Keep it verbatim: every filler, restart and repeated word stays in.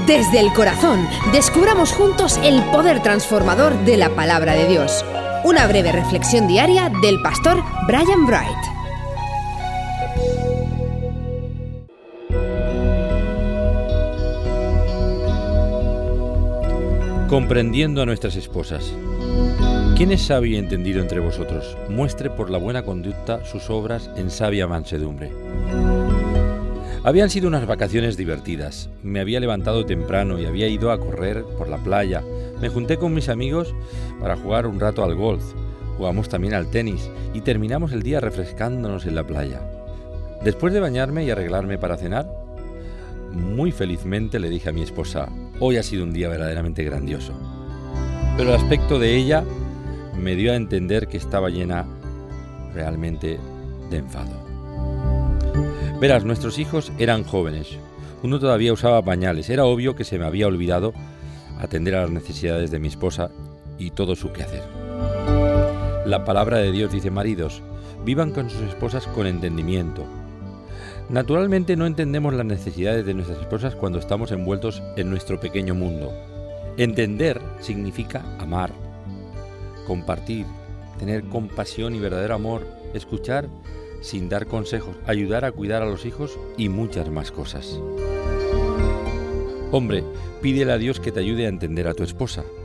Desde el corazón, descubramos juntos el poder transformador de la palabra de Dios. Una breve reflexión diaria del pastor Brian Bright. Comprendiendo a nuestras esposas. ¿Quién es sabio y entendido entre vosotros? Muestre por la buena conducta sus obras en sabia mansedumbre. Habían sido unas vacaciones divertidas. Me había levantado temprano y había ido a correr por la playa. Me junté con mis amigos para jugar un rato al golf. Jugamos también al tenis y terminamos el día refrescándonos en la playa. Después de bañarme y arreglarme para cenar, muy felizmente le dije a mi esposa: hoy ha sido un día verdaderamente grandioso. Pero el aspecto de ella me dio a entender que estaba llena realmente de enfado. Verás, nuestros hijos eran jóvenes. Uno todavía usaba pañales. Era obvio que se me había olvidado atender a las necesidades de mi esposa y todo su quehacer. La palabra de Dios dice: maridos, vivan con sus esposas con entendimiento. Naturalmente no entendemos las necesidades de nuestras esposas cuando estamos envueltos en nuestro pequeño mundo. Entender significa amar, compartir, tener compasión y verdadero amor, escuchar sin dar consejos, ayudar a cuidar a los hijos y muchas más cosas. Hombre, pídele a Dios que te ayude a entender a tu esposa.